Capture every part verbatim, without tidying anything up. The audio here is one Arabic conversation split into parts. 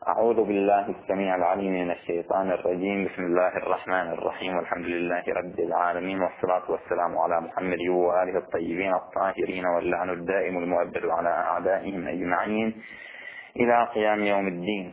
أعوذ بالله السميع العليم من الشيطان الرجيم. بسم الله الرحمن الرحيم، والحمد لله رب العالمين، والصلاة والسلام على محمد وآله الطيبين الطاهرين، واللعن الدائم المؤبد على أعدائهم أجمعين إلى قيام يوم الدين.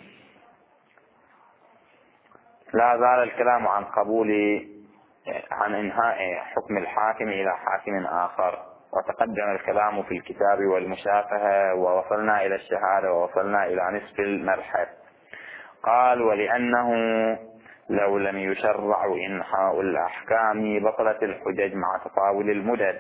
لا زال الكلام عن قبول عن إنهاء حكم الحاكم إلى حاكم آخر، وتقدم الكلام في الكتاب والمشافهة، ووصلنا إلى الشهادة، ووصلنا إلى نصف المبحث. قال: ولأنه لو لم يشرع إنهاء الأحكام بطلت الحجج مع تطاول المدد.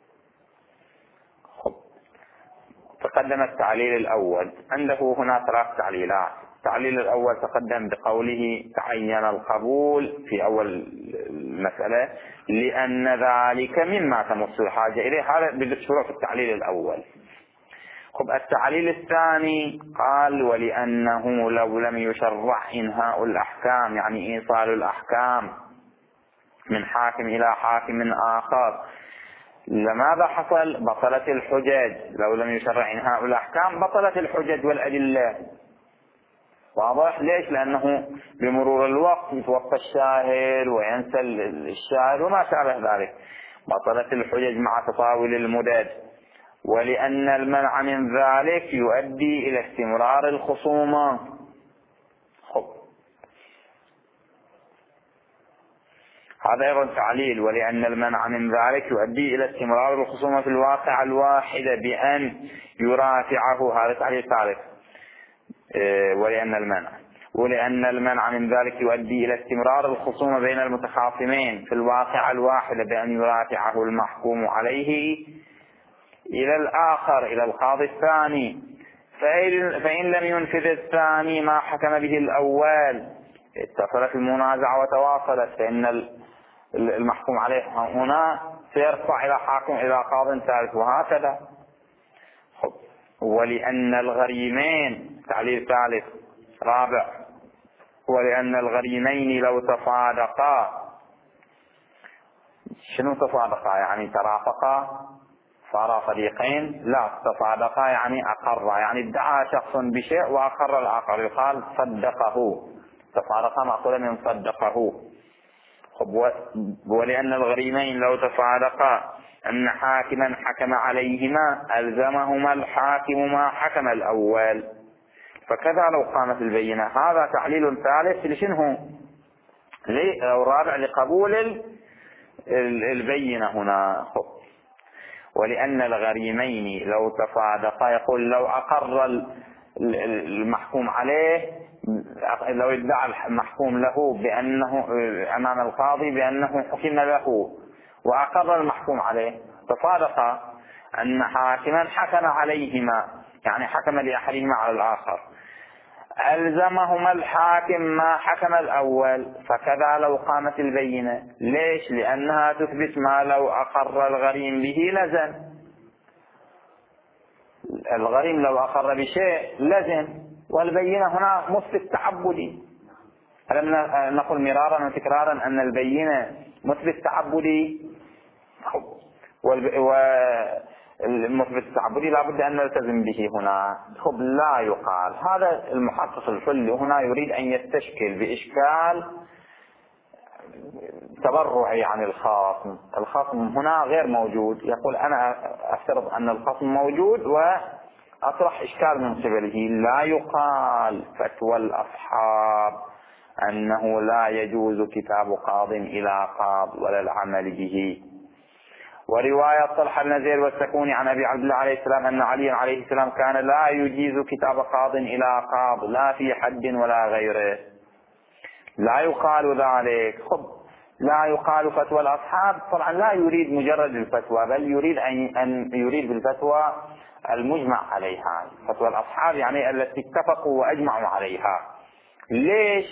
تقدم التعليل الأول، عنده هنا ثلاث تعليلات. التعليل الأول تقدم بقوله تعين القبول في أول المسألة لأن ذلك مما تمس الحاجة إليه، هذا بالشروع في التعليل الأول. خب التعليل الثاني قال: ولأنه لو لم يشرع إنهاء الأحكام، يعني إيصال الأحكام من حاكم إلى حاكم آخر، لماذا حصل؟ بطلت الحجج. لو لم يشرع إنهاء الأحكام بطلت الحجج والأدلة. واضح؟ ليش؟ لأنه بمرور الوقت يتوفى الشاهد وينسى الشاهد وما شابه ذلك، بطلت الحجج مع تطاول المدد. ولأن المنع من ذلك يؤدي إلى استمرار الخصومة. خب هذا أيضا تعليل: ولأن المنع من ذلك يؤدي إلى استمرار الخصومة في الواقع الواحدة بأن يرافعه. هذا تعليل ثالث. إيه ولأن المنع ولأن المنع من ذلك يؤدي إلى استمرار الخصومة بين المتخاصمين في الواقع الواحدة بأن يرافعه المحكوم عليه إلى الآخر، إلى القاضي الثاني. فإن لم ينفذ الثاني ما حكم به الأول اتصلت المنازعة وتواصلت، فإن المحكوم عليه هنا سيرفع إلى حاكم إلى قاض ثالث، وهكذا. ولأن الغريمين، تعليل ثالث رابع: ولأن الغريمين لو تصادقا. شنو تصادقا؟ يعني ترافقا، صار صديقين؟ لا، تصادقا يعني أقر، يعني ادعى شخص بشيء وأقر الآخر، يقال صدقه. تصادقا مأخوذة من صدقه. ولأن الغريمين لو تصادقا أن حاكما حكم عليهما ألزمهما الحاكم ما حكم الأول، فكذا لو قامت البينة. هذا تعليل ثالث لشنه؟ لو رابع لقبول البينة هنا. ولأن الغريمين لو تصادقا، يقول لو أقر المحكوم عليه، لو ادعى المحكوم له بأنه أمام القاضي بأنه حكم له، وأقر المحكوم عليه، تصادق أن حاكما حكم عليهما، يعني حكم لأحدهما على الآخر، ألزمهما الحاكم ما حكم الأول، فكذا لو قامت البينة. ليش؟ لأنها تثبت ما لو أقر الغريم به لزم. الغريم لو أقر بشيء لزم، والبينة هنا مثبت تعبدي. ألم نقل مرارا وتكرارا أن البينة مثبت تعبدي، والمثبت التعبدي لا بد أن نلتزم به هنا. خب لا يقال. هذا المحقق الحلي هنا يريد أن يستشكل بإشكال تبرعي عن الخصم. الخصم هنا غير موجود، يقول أنا أفترض أن الخصم موجود وأطرح إشكال من قبله. لا يقال فتوى الأصحاب أنه لا يجوز كتاب قاض إلى قاض ولا العمل به. ورواية طلحة النزير والسكوني عن أبي عبد الله عليه السلام أن علي عليه السلام كان لا يجيز كتاب قاض إلى قاض لا في حد ولا غيره. لا يقال ذلك. خب لا يقال فتوى الأصحاب، طبعا لا يريد مجرد الفتوى، بل يريد أن يريد بالفتوى المجمع عليها. فتوى الأصحاب يعني التي اتفقوا وأجمعوا عليها. ليش؟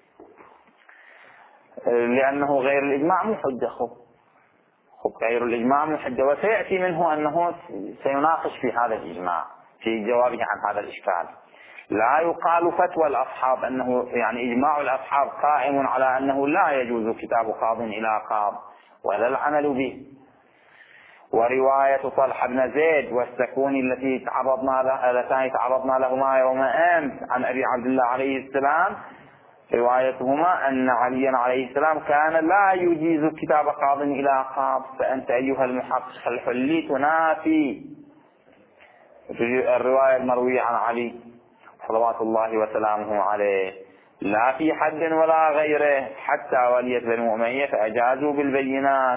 لأنه غير الإجماع مو حجة. خب غير الإجماع مو حجة، وسيأتي منه أنه سيناقش في هذا الإجماع في جوابه عن هذا الإشكال. لا يقال فتوى الأصحاب، أنه يعني إجماع الأصحاب قائم على أنه لا يجوز كتاب قاض إلى قاض ولا العمل به. ورواية طلحة بن زيد والسكوني التي تعرضنا لها اللتان تعرضنا لهما يوم أمس عن أبي عبد الله عليه السلام، روايتهما أن عليا عليه السلام كان لا يجيز كتاب قاض إلى قاض. فأنت أيها المحقق الحلي تنافي الرواية المروية عن علي صلوات الله وسلامه عليه لا في حد ولا غيره حتى ولية بنو أمية فأجازوا بالبينات.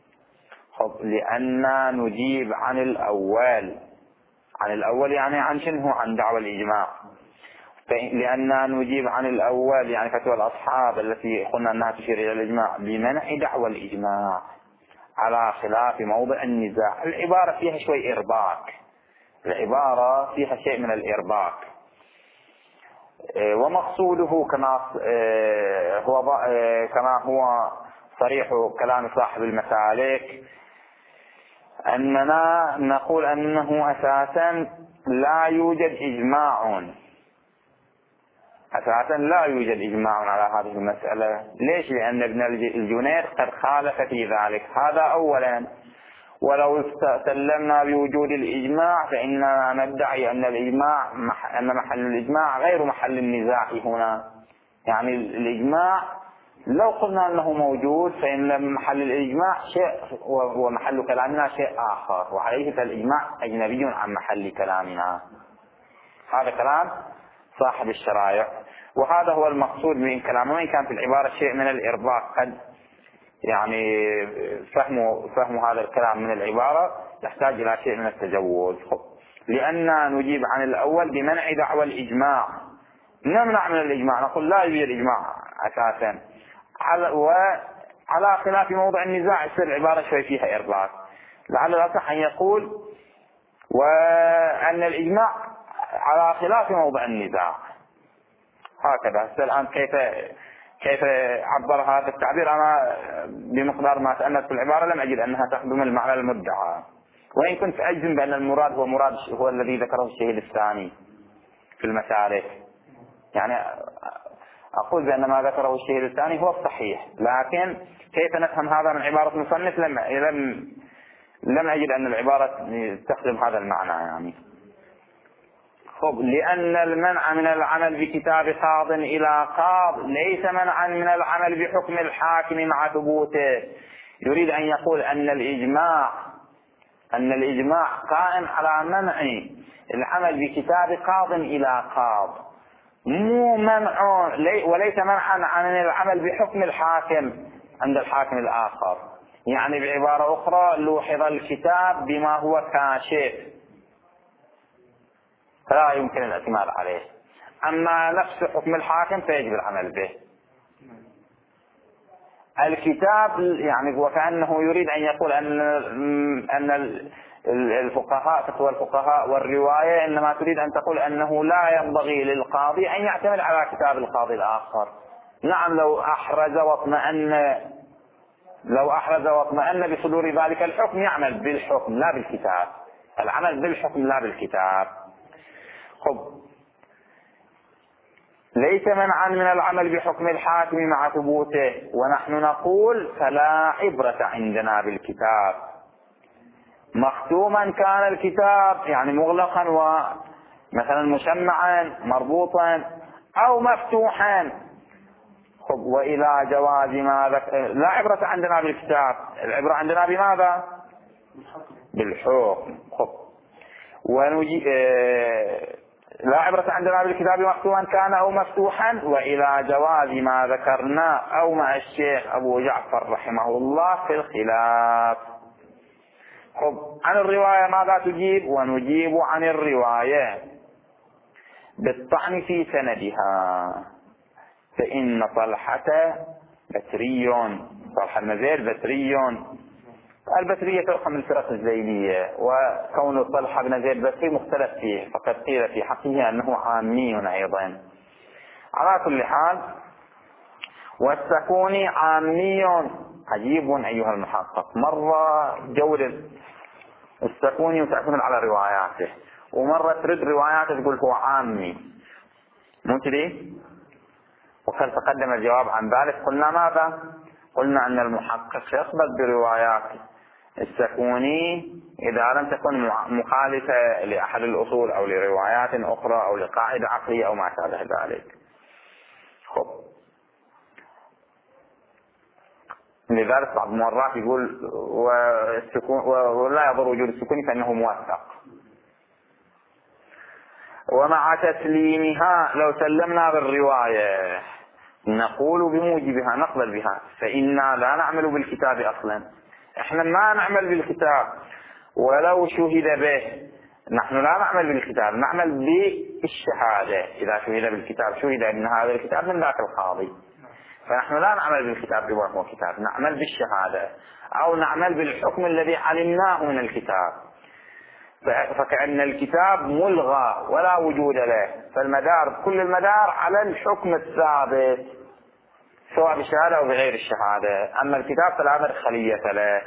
لأننا نجيب عن الأول، عن الأول يعني عن شنو؟ عن دعوى الإجماع. لأننا نجيب عن الأول يعني فتوى الأصحاب التي قلنا أنها تشير إلى الإجماع بمنع دعوى الإجماع على خلاف موضع النزاع. العبارة فيها شوي إرباك، العبارة فيها شيء من الإرباك، ومقصوده كما هو كما هو صريح كلام صاحب المسالك أننا نقول أنه أساسا لا يوجد إجماع، أساسا لا يوجد إجماع على هذه المسألة. ليش؟ لأن ابن الجنيد قد خالف في ذلك، هذا أولا. ولو سلمنا بوجود الإجماع فإننا ندعي أن الإجماع أن محل الإجماع غير محل النزاع هنا. يعني الإجماع لو قلنا أنه موجود فإن محل الإجماع شيء ومحل كلامنا شيء آخر، وعليه فالإجماع أجنبي عن محل كلامنا. هذا كلام صاحب الشرائع، وهذا هو المقصود من كلامه. وإن كان في العبارة شيء من الإرباك قد يعني فهم فهم هذا الكلام من العبارة يحتاج إلى شيء من التجوز. لأننا نجيب عن الأول بمنع دعوى الإجماع، نمنع من الإجماع، نقول لا يوجد إجماع أساسا، وعلى خلاف موضع النزاع يصير العبارة شوي فيها إرباك. لعل الأصح أن يقول وأن الإجماع على خلاف موضع النزاع هكذا. الآن كيف كيف عبر هذا التعبير؟ أنا بمقدار ما تأملت في العبارة لم أجد أنها تخدم المعنى المدعى، وإن كنت أجزم بأن المراد هو مراد هو الذي ذكره الشهيد الثاني في المسالك. يعني أقول بأن ما ذكره الشهيد الثاني هو الصحيح، لكن كيف نفهم هذا من عبارة المصنف لم لم لم أجد أن العبارة تخدم هذا المعنى. يعني خب لأن المنع من العمل بكتاب قاض إلى قاض ليس منعا من العمل بحكم الحاكم مع ثبوته. يريد أن يقول أن الإجماع أن الإجماع قائم على منع العمل بكتاب قاض إلى قاض، مو منع وليس منعا عن العمل بحكم الحاكم عند الحاكم الآخر. يعني بعبارة أخرى لوحظ الكتاب بما هو كاشف فلا يمكن الاعتماد عليه، أما نفس حكم الحاكم فيجب العمل به. الكتاب يعني وكأنه يريد أن يقول أن أن الفقهاء فتوى الفقهاء والرواية إنما تريد أن تقول أنه لا ينبغي للقاضي أن يعتمد على كتاب القاضي الآخر. نعم لو أحرز واطمأن لو أحرز واطمأن بصدور ذلك الحكم يعمل بالحكم لا بالكتاب، العمل بالحكم لا بالكتاب. خب ليس منعا من العمل بحكم الحاكم مع ثبوته، ونحن نقول فلا عبرة عندنا بالكتاب مختوما كان الكتاب يعني مغلقا ومثلا مشمعا مربوطا أو مفتوحا. خب وإلى جواز ما ذكر لا عبرة عندنا بالكتاب، العبرة عندنا بماذا؟ بالحكم. خب ونجي اه لا عبرة عندنا بالكتاب مختوما كان أو مفتوحا، وإلى جواز ما ذكرنا أو مع الشيخ أبو جعفر رحمه الله في الخلاف. خب عن الرواية ماذا تجيب؟ ونجيب عن الرواية بالطعن في سندها، فإن طلحة بتري، طلحة بن زيد بتري، البترية تؤخذ من الفرق الزيدية، وكون طلحة بن زيد بتري مختلف فيه، فقد قيل في حقه أنه عامي أيضا. على كل حال والسكوني عامي، عجيب أيها المحقق، مرة جودة السكوني وتعتمد على رواياته، ومرة ترد رواياته تقول هو عامي، مو كذي؟ وقد تقدم الجواب عن ذلك. قلنا ماذا؟ قلنا أن المحقق يقبل بروايات السكوني إذا لم تكن مخالفة لأحد الأصول أو لروايات أخرى أو لقاعدة عقلية أو ما شابه ذلك. خب. لذلك بعض المرات يقول والسكون ولا يضر وجود السكون فإنه موثق. ومع تسليمها لو سلمنا بالرواية نقول بموجبها نقبل بها، فإنا لا نعمل بالكتاب أصلا. احنا ما نعمل بالكتاب ولو شهد به، نحن لا نعمل بالكتاب، نعمل بالشهادة. إذا شهد بالكتاب شهد أن هذا الكتاب من ذاك القاضي، فنحن لا نعمل بالكتاب بما هو كتاب، نعمل بالشهادة أو نعمل بالحكم الذي علمناه من الكتاب. فكأن الكتاب ملغى ولا وجود له، فالمدار كل المدار على الحكم الثابت سواء بالشهادة أو بغير الشهادة. أما الكتاب فلا مدخلية له،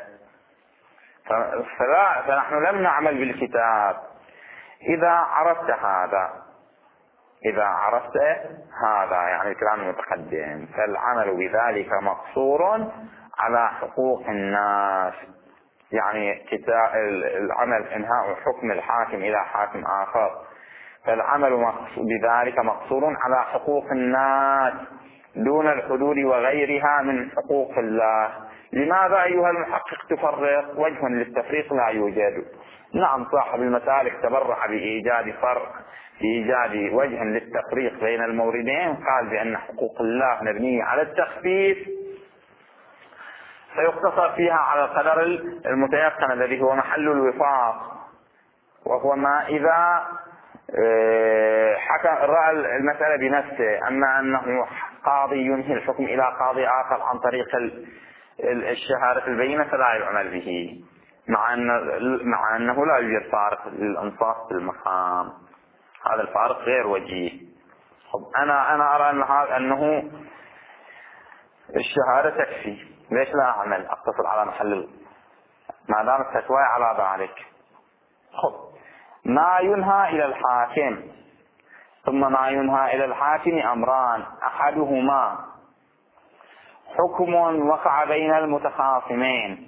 فلا فنحن لم نعمل بالكتاب. إذا عرفت هذا إذا عرفت هذا يعني الكلام المتقدم، فالعمل بذلك مقصور على حقوق الناس. يعني العمل إنهاء حكم الحاكم إلى حاكم آخر، فالعمل بذلك مقصور على حقوق الناس دون الحدود وغيرها من حقوق الله. لماذا أيها المحقق تفرق؟ وجه للتفريق لا يوجد. نعم صاحب المسالك تبرع بإيجاد فرق بإيجاد وجه للتفريق بين الموردين، قال بأن حقوق الله مبنية على التخفيف فيقتصر فيها على القدر المتيقن الذي هو محل الوفاق، وهو ما إذا حكم رأى المسألة بنفسه. أما أنه قاضي ينهي الحكم إلى قاضي آخر عن طريق الشهادة البينة فلا يعمل به، مع أن مع أنه لا يوجد فارق للإنصاف بالمقام. هذا الفارق غير وجيه. أنا أنا أرى أن هذا أنه الشهادة تكفي، ليش لا أعمل أقتصر على محل ما دام التسوية على ذلك. خب. ما ينهى إلى الحاكم، ثم ما ينهى إلى الحاكم أمران: أحدهما حكم وقع بين المتخاصمين،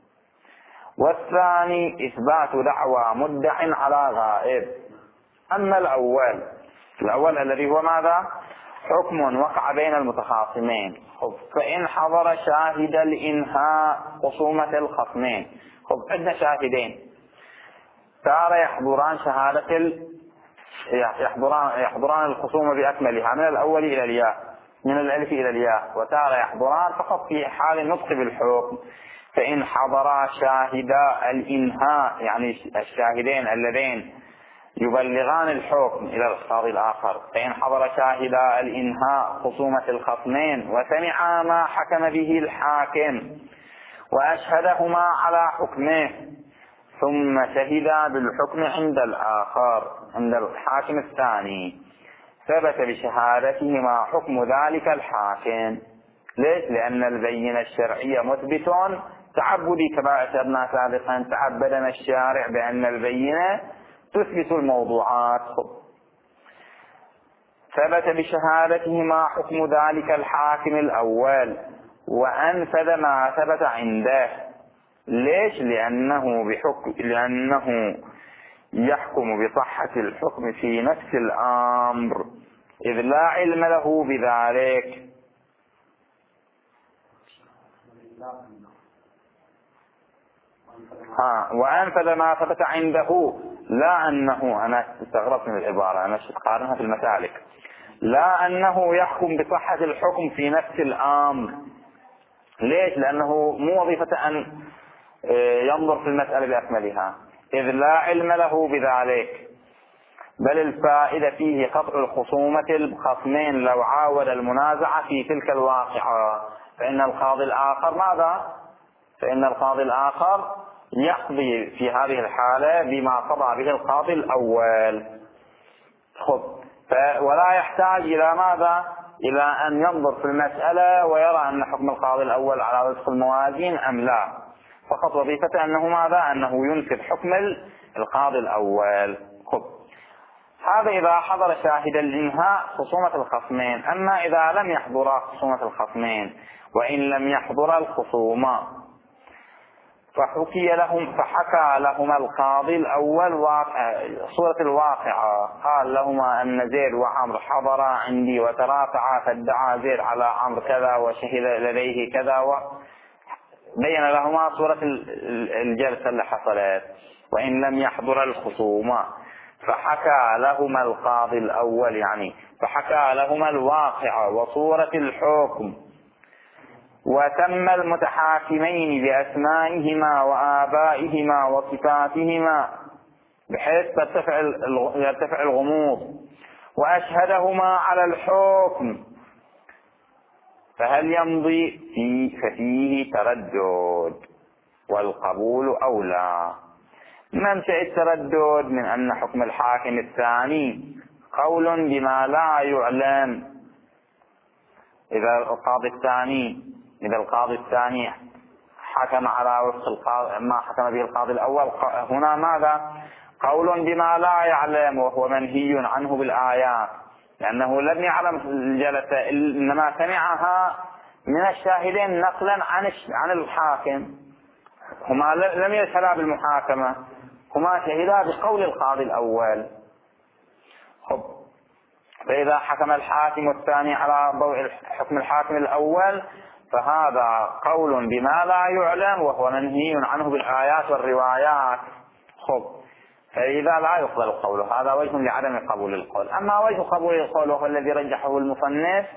والثاني إثبات دعوى مدع على غائب. أما الأول الأول الذي هو ماذا؟ حكم وقع بين المتخاصمين، فإن حضر شاهد الإنهاء خصومة الخصمين. خب عندنا شاهدين تارى يحضران شهادة ال... يحضران يحضران الخصومة بأكملها من الأول إلى الياء، من الألف إلى الياء، وتارى يحضران فقط في حال النطق بالحكم. فإن حضرا شاهدا الإنهاء يعني الشاهدين اللذين يبلغان الحكم إلى القاضي الآخر، فإن حضر شاهدا الإنهاء خصومة الخصمين وسمع ما حكم به الحاكم وأشهدهما على حكمه، ثم شهدا بالحكم عند الآخر عند الحاكم الثاني، ثبت بشهادتهما حكم ذلك الحاكم. ليش؟ لأن البينة الشرعية مثبت تعبدي كما أشرنا سابقا، تعبدنا الشارع بأن البينة تثبت الموضوعات. ثبت بشهادتهما حكم ذلك الحاكم الأول وأنفذ ما ثبت عنده. ليش؟ لأنه بحكم لأنه يحكم بصحة الحكم في نفس الأمر إذ لا علم له بذلك. ها وأنفذ ما ثبت عنده، لا أنه أنا استغربت من العبارة، أنا قارنها في المسالك، لا أنه يحكم بصحة الحكم في نفس الأمر. ليش؟ لأنه مو وظيفة أن ينظر في المسألة بأكملها إذ لا علم له بذلك، بل الفائدة فيه قطع الخصومة الخصمين لو عاود المنازعة في تلك الواقعة. فإن القاضي الآخر ماذا؟ فإن القاضي الآخر يقضي في هذه الحالة بما قضى به القاضي الأول. خب. ولا يحتاج إلى ماذا؟ إلى أن ينظر في المسألة ويرى أن حكم القاضي الأول على وفق الموازين أم لا، فقط وظيفته أنه ماذا؟ أنه ينفذ حكم القاضي الأول. خب. هذا إذا حضر شاهد الإنهاء خصومة الخصمين. أما إذا لم يحضر خصومة الخصمين وإن لم يحضر الخصومة فحكي لهم فحكى لهما القاضي الأول صورة الواقعة، قال لهما أن زيد وعمر حضرا عندي وترافعا، فادعى زيد على عمرو كذا وشهد لديه كذا، وبين لهما صورة الجلسة اللي حصلت وإن لم يحضر الخصومة. فحكى لهما القاضي الأول يعني فحكى لهما الواقعة وصورة الحكم، وتم المتحاكمين بأسمائهما وآبائهما وصفاتهما بحيث ترتفع يرتفع الغموض، وأشهدهما على الحكم، فهل يمضي فيه ففيه تردد والقبول أولى. منشأ التردد من أن حكم الحاكم الثاني قول بما لا يعلم. إذا القاضي الثاني إذا القاضي الثاني حكم على وفق ما حكم به القاضي الأول، هنا ماذا؟ قول بما لا يعلم، وهو منهي عنه بالآيات، لأنه لم يعلم الجلسة إنما سمعها من الشاهدين نقلا عن عن الحاكم، هما لم يشهدا بالمحاكمة، هما شهدا بقول القاضي الأول. فإذا حكم الحاكم الثاني على ضوء حكم الحاكم الأول فهذا قول بما لا يعلم، وهو منهي عنه بالآيات والروايات. خب فإذا لا يقبل القول، هذا وجه لعدم قبول القول. أما وجه قبول القول وهو الذي رجحه المصنف،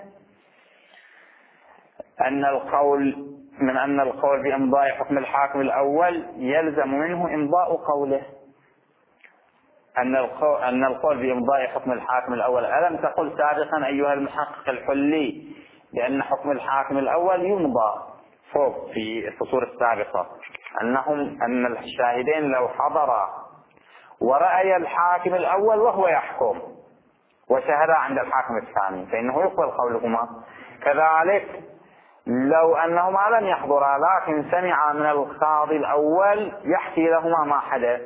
أن القول من أن القول بإمضاء حكم الحاكم الأول يلزم منه إمضاء قوله. أن القول, أن القول بإمضاء حكم الحاكم الأول، ألم تقل سابقا أيها المحقق الحلي بأن حكم الحاكم الأول يمضى فوق في الفصول السابقة، أنهم أن الشاهدين لو حضرا ورأي الحاكم الأول وهو يحكم وشهد عند الحاكم الثاني فإنه يقبل قولهما. كذلك لو أنهما لم يحضرا لكن سمع من القاضي الأول يحكي لهما ما حدث،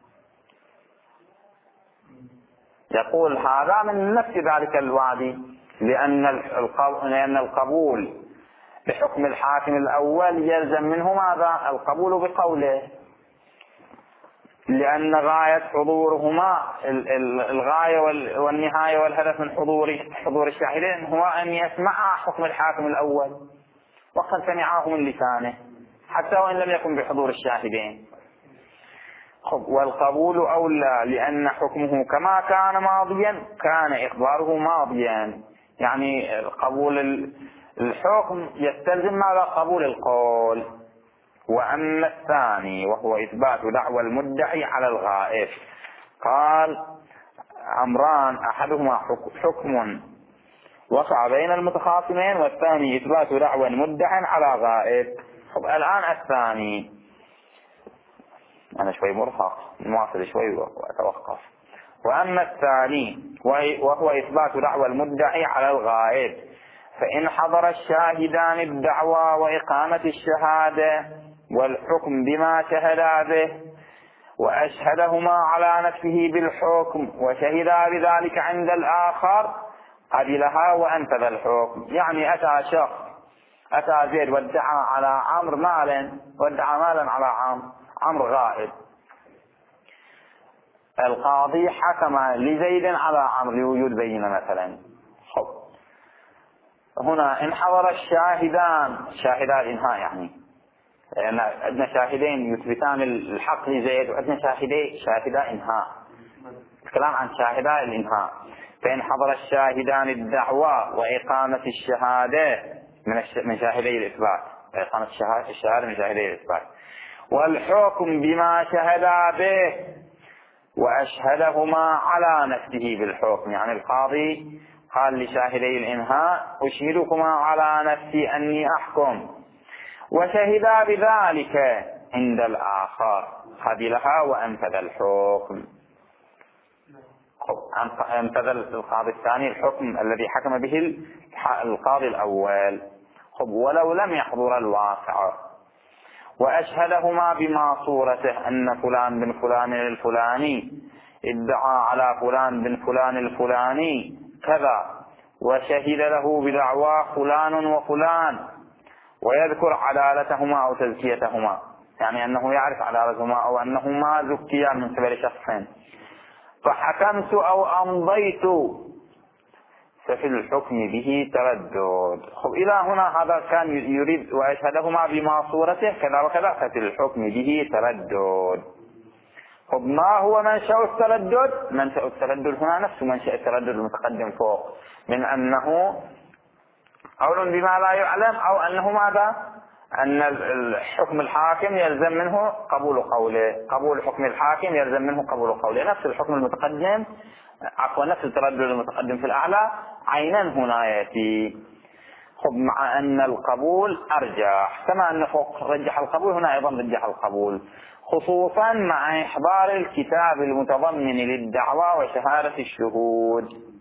يقول هذا من نفس ذلك الوادي، لأن لأن القبول بحكم الحاكم الأول يلزم منه ماذا؟ القبول بقوله، لأن غاية حضورهما الغاية والنهاية والهدف من حضور حضور الشاهدين هو أن يسمع حكم الحاكم الأول، وقد سمعه من لسانه حتى وإن لم يكن بحضور الشاهدين. والقبول أولى، لأن حكمه كما كان ماضيا كان إخباره ماضيا، يعني قبول الحكم يستلزم ماذا؟ قبول القول. وأما الثاني وهو إثبات دعوى المدعي على الغائب، قال أمران أحدهما حكم وقع بين المتخاصمين، والثاني إثبات دعوى مدعي على غائب. الآن الثاني، أنا شوي مرهق نواصل شوي وأتوقف. وأما الثاني وهو إثبات دعوى المدعي على الغائب، فإن حضر الشاهدان الدعوى وإقامة الشهادة والحكم بما شهدا به وأشهدهما على نفسه بالحكم وشهدا بذلك عند الآخر قبلها وأنفذ الحكم. يعني أتى شخص أتى زيد وادعى على عمرو مالا وادعى مالا على عمرو عمرو غائب، القاضي حكم لزيد على عمرو لوجود بينة مثلا. خب هنا إن حضر الشاهدان شاهدا الإنهاء، يعني لأن عندنا شاهدين يثبتان الحق لزيد وعندنا شاهدين شاهدا إنهاء، الكلام عن شاهدا الإنهاء. فإن حضر الشاهدان الدعوى وإقامة الشهادة من من شاهدي الإثبات، إقامة الشهادة من شاهدي الإثبات، والحكم بما شهدا به وأشهدهما على نفسه بالحكم، يعني القاضي قال لشاهدي الإنهاء أشهدكما على نفسي أني أحكم، وشهدا بذلك عند الآخر قبلها وأنفذ الحكم. أنفذ القاضي الثاني الحكم الذي حكم به القاضي الأول. ولو لم يحضر الواقع وأشهدهما بما صورته أن فلان بن فلان الفلاني ادعى على فلان بن فلان الفلاني كذا وشهد له بدعوى فلان وفلان، ويذكر عدالتهما أو تزكيتهما، يعني أنه يعرف عدالتهما أو أنهما زكيا من قبل شخصين. فحكمت أو أمضيت ففي الحكم به تردد. خب إلى هنا هذا كان يريد وأشهدهما بما صورته كذا وكذا، ففي الحكم به تردد. خب ما هو منشأ التردد؟ منشأ التردد هنا نفس منشأ التردد المتقدم فوق، من أنه قول بما لا يعلم، أو أنه ماذا؟ أن الحكم الحاكم يلزم منه قبول قوله، قبول حكم الحاكم يلزم منه قبول قوله. نفس الحكم المتقدم، عفوا نفس التردد المتقدم في الأعلى عينا هنا يأتي. خب مع أن القبول أرجح، كما أن فوق رجح القبول هنا أيضا رجح القبول، خصوصا مع إحضار الكتاب المتضمن للدعوى وشهادة الشهود.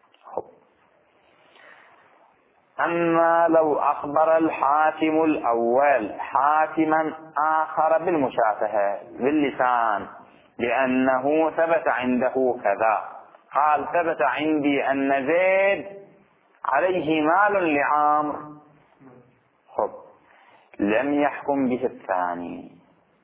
أما لو أخبر الحاكم الأول حاكما آخر بالمشافهة باللسان لأنه ثبت عنده كذا، قال ثبت عندي أن زيد عليه مال لعمرو، خب لم يحكم به الثاني.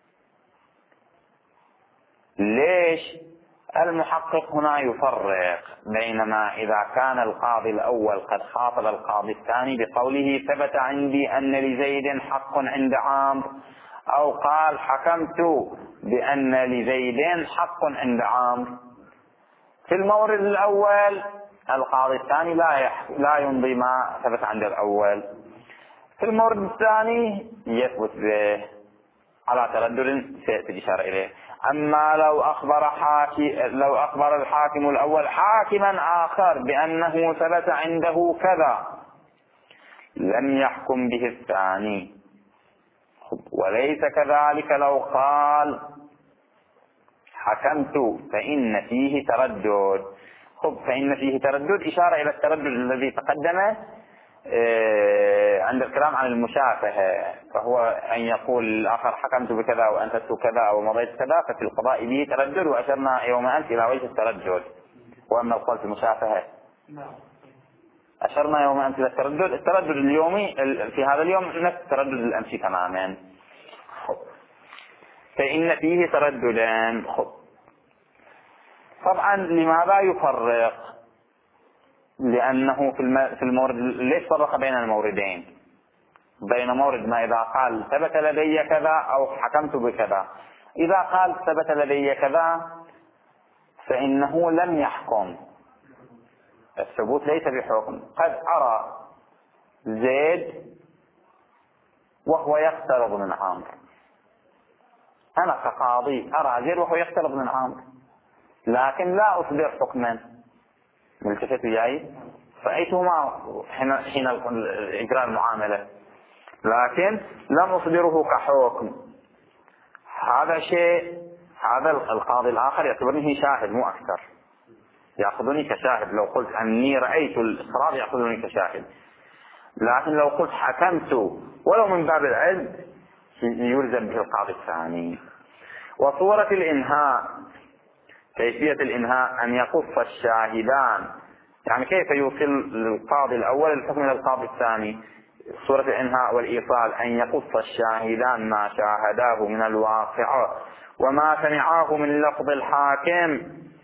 ليش؟ المحقق هنا يفرق بينما إذا كان القاضي الأول قد خاطب القاضي الثاني بقوله ثبت عندي أن لزيد حق عند عمرو، أو قال حكمت بأن لزيد حق عند عمرو. في المورد الأول القاضي الثاني لا يح... لا يمضي ما ثبت عند الأول، في المورد الثاني يثبت به على تردد سيأتي الإشارة إليه. أما لو أخبر حاكي لو أخبر الحاكم الأول حاكما آخر بأنه ثبت عنده كذا لم يحكم به الثاني. وليس كذلك لو قال حكمت فإن فيه تردد. خب فإن فيه تردد إشارة إلى التردد الذي تقدم عند الكلام عن المشافهة، فهو أن يقول الآخر حكمت بكذا وأنفذت كذا أو مضيت كذا، ففي القضاء به تردد، وأشرنا يوم أمس إلى وجه التردد. وأما القول في المشافهة أشرنا يوم أمس إلى التردد، التردد اليومي في هذا اليوم نفس التردد الأمسي تماما. فإن فيه ترددا. طبعا لماذا يفرق؟ لأنه في المورد ليش فرق بين الموردين؟ بين مورد ما إذا قال ثبت لدي كذا أو حكمت بكذا. إذا قال ثبت لدي كذا فإنه لم يحكم، الثبوت ليس بحكم. قد أرى زيد وهو يقترض من عمرو، أنا كقاضي أرى زيد وهو يقترض من عمرو، لكن لا أصدر حكما. ملتفت وياي؟ رأيتهما حين حين إجراء المعاملة، لكن لم أصدره كحكم. هذا شيء، هذا القاضي الآخر يعتبرني شاهد مو أكثر، يأخذني كشاهد. لو قلت أني رأيت الإقرار يأخذني كشاهد، لكن لو قلت حكمت ولو من باب العلم يلزم به القاضي الثاني. وصورة الإنهاء، كيفية الإنهاء أن يقص الشاهدان، يعني كيف يوصل القاضي الأول الحكم للقاضي الثاني. صورة الإنهاء والإيصال أن يقص الشاهدان ما شاهداه من الواقع وما سمعاه من لفظ الحاكم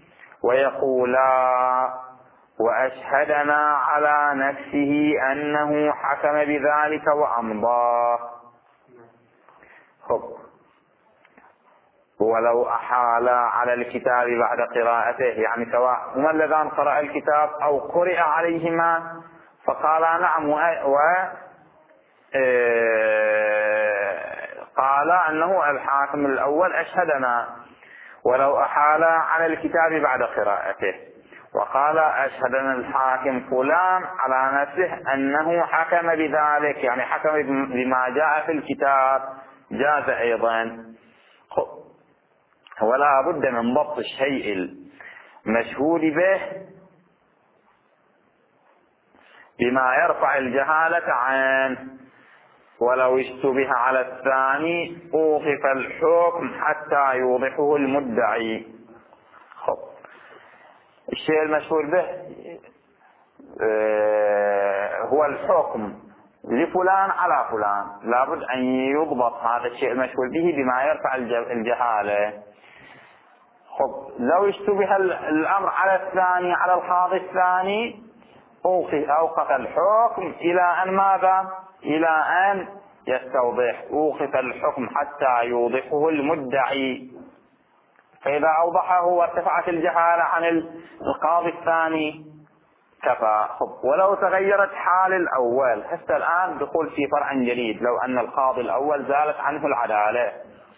ويقولا وأشهدنا على نفسه أنه حكم بذلك وأمضاه. ولو أحال على الكتاب بعد قراءته، يعني سواء هما اللذان قرأ الكتاب أو قرئ عليهما فقالا نعم، و قال أنه الحاكم الأول أشهدنا. ولو أحال على الكتاب بعد قراءته وقال أشهدنا الحاكم فلان على نفسه أنه حكم بذلك، يعني حكم بما جاء في الكتاب، جاز أيضا. ولا بد من ضبط الشيء المشهود به بما يرفع الجهالة عنه، ولو اشتبه على الثاني أوقف الحكم حتى يوضحه المدعي. خب. الشيء المشهور به هو الحكم لفلان على فلان، لابد أن يضبط هذا الشيء المشغول به بما يرفع الجهالة. خب لو اشتبه الأمر على الثاني على القاضي الثاني أوقف الحكم إلى أن ماذا؟ إلى أن يستوضح، أوقف الحكم حتى يوضحه المدعي، فإذا أوضحه وارتفعت الجهالة عن القاضي الثاني كفى. خب ولو تغيرت حال الأول، هسه الآن دخول في فرع جديد، لو أن القاضي الأول زالت عنه العدالة،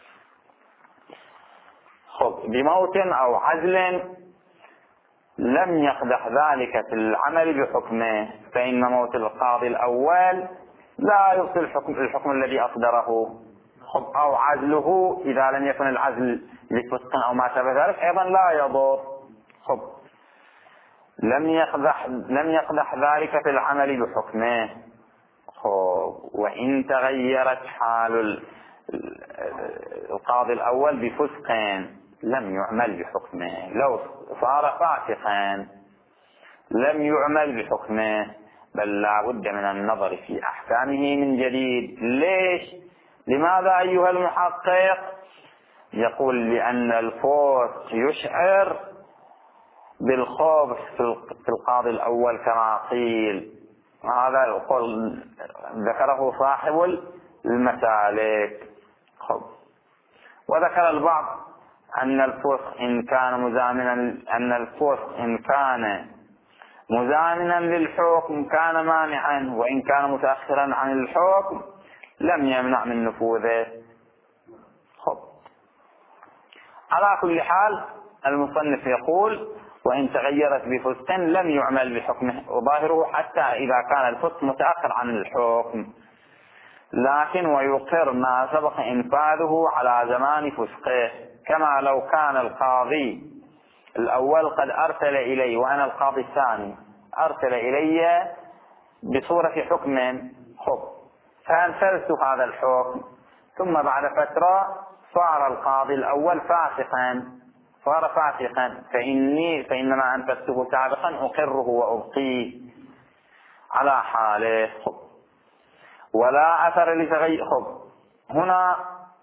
خب بموت أو عزل لم يقدح ذلك في العمل بحكمه، فإن موت القاضي الأول لا يبطل الحكم, الحكم الذي أصدره. خب أو عزله إذا لم يكن العزل لفسق أو ما شابه ذلك أيضا لا يضر. خب لم يقدح لم يقدح ذلك في العمل بحكمه. خب وإن تغيرت حال القاضي الأول بفسق لم يعمل بحكمه، لو صار فاسقا لم يعمل بحكمه، بل لا بد من النظر في أحكامه من جديد. ليش؟ لماذا أيها المحقق؟ يقول لأن الفسق يشعر بالخوف في القاضي الأول كما قيل، هذا القول ذكره صاحب المسالك. خب وذكر البعض أن الفسق إن كان مزامنا أن الفسق إن كان مزامنا للحكم كان مانعا، وإن كان متأخرا عن الحكم لم يمنع من نفوذه. خب على كل حال المصنف يقول وإن تغيرت بفسق لم يعمل بحكمه، وظاهره حتى إذا كان الفسق متأخر عن الحكم، لكن ويقر ما سبق إنفاذه على زمان فسقه، كما لو كان القاضي الأول قد أرسل إلي وأنا القاضي الثاني أرسل إلي بصورة حكم، خب فأنفذت هذا الحكم، ثم بعد فترة صار القاضي الأول فاسقا صار فاسقا فإني فإنما أنفذته سابقا أقره وأبقيه على حاله. خب ولا أثر لتغير. خب هنا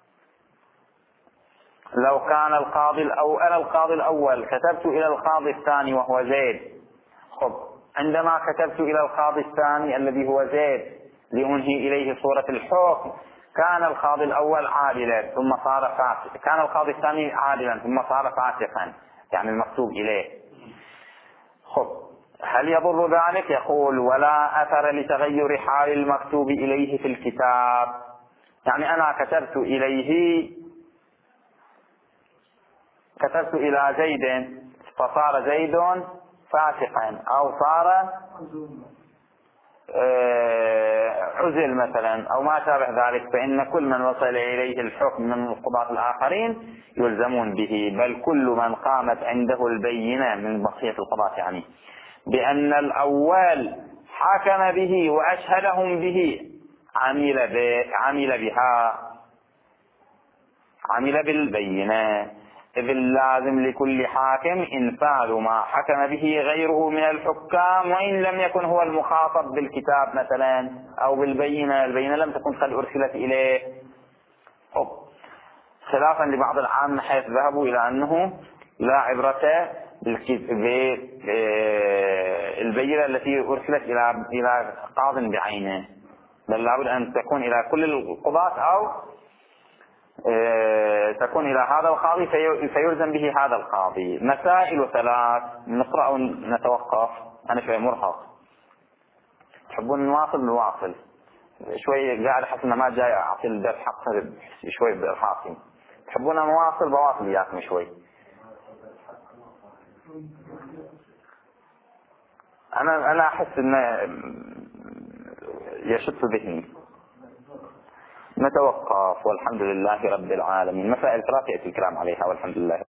لو كان القاضي الأول أنا القاضي الأول كتبت إلى القاضي الثاني وهو زيد، خب عندما كتبت إلى القاضي الثاني الذي هو زيد لأنهي إليه صورة الحكم كان القاضي الأول عادلا ثم صار فاسقا، كان القاضي الثاني عادلا ثم صار فاسقا، يعني المكتوب إليه. خب هل يضر ذلك؟ يقول ولا أثر لتغير حال المكتوب إليه في الكتاب، يعني أنا كتبت إليه كتبت إلى زيد فصار زيد فاسقا أو صار عزل مثلا أو ما شابه ذلك، فإن كل من وصل إليه الحكم من القضاة الآخرين يلزمون به، بل كل من قامت عنده البينة من بقية القضاة يعني بأن الأول حكم به وأشهدهم به عمل به عمل بها عمل بالبينة، إذ اللازم لكل حاكم إنفاذ ما حكم به غيره من الحكام، وإن لم يكن هو المخاطب بالكتاب مثلا أو بالبينة، البينة لم تكن قد أرسلت إليه. خلافا لبعض العامة حيث ذهبوا إلى أنه لا عبرة بالبينة التي أرسلت إلى إلى قاض بعينه، بل لابد أن تكون إلى كل القضاة أو تكون إلى هذا القاضي فيلزم به هذا القاضي. مسائل ثلاث نقرأ ونتوقف، أنا شوي مرهق، تحبون نواصل نواصل شوي، قاعد أحس إنه ما جاي أعطي الدرس حق شوي بإرهاقي، تحبون نواصل بواصل إياكم شوي. أنا أنا أحس إنه يشط ذهني. نتوقف والحمد لله رب العالمين. مسائل ثلاث يأتي الكلام عليها والحمد لله.